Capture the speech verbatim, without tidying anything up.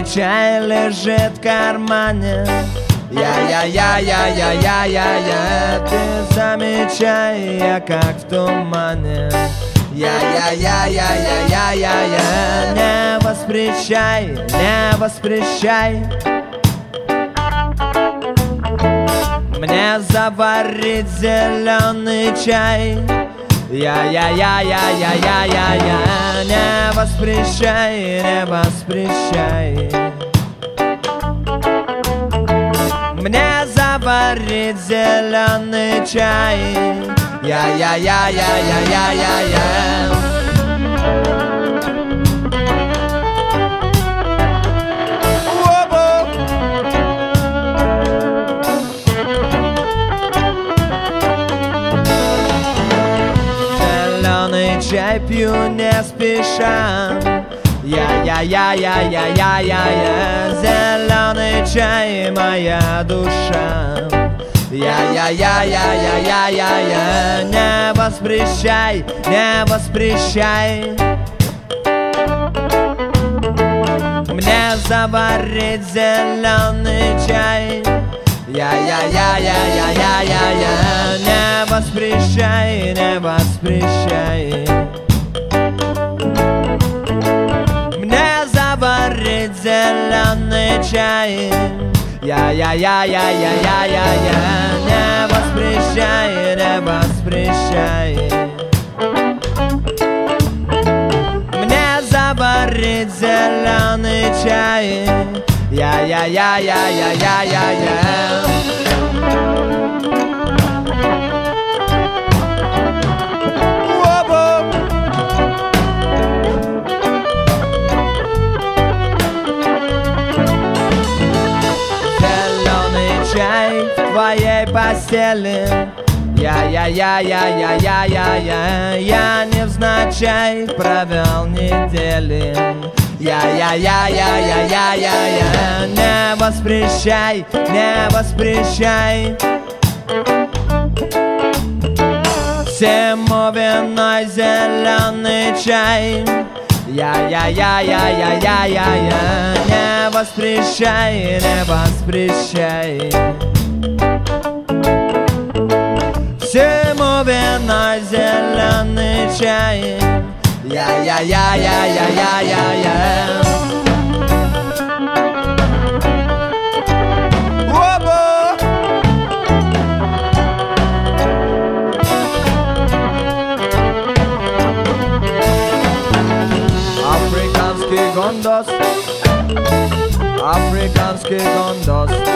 чай лежит в кармане. Я-я-я-я-я-я-я-я, ты замечай, я как в тумане. Я-я-я-я-я-я-я-я, не воспрещай, не воспрещай мне заварить зеленый чай. Я-я-я-я-я-я-я-я, не воспрещай, не воспрещай мне заварить зеленый чай. Я-я-я-я-я-я-я-я. Зеленый чай пью не спеша. Я-я-я-я-я-я-я-я, зеленый чай, моя душа. Я-я-я-я-я-я-я-я, не воспрещай, не воспрещай мне заварить зеленый чай. Я-я-я-я-я-я-я-я, не воспрещай, не воспрещай мне заварить зеленый чай. Я-я-я-я-я-я-я-я, не воспрещай, не воспрещай мне заварить зеленый чай. Я-я-я-я-я-я-я-я. Чай в твоей постели. Я-я-я-я-я-я-я-я, я невзначай провел недели. Я-я-я-я-я-я-я-я, не воспрещай, не воспрещай всему виной зеленый чай. Я-я-я-я-я-я-я-я, не воспрещай, не воспрещай всему виной зеленый чай. Я-я-я-я-я-я-я-я. Африканский гондос, африканский гондос.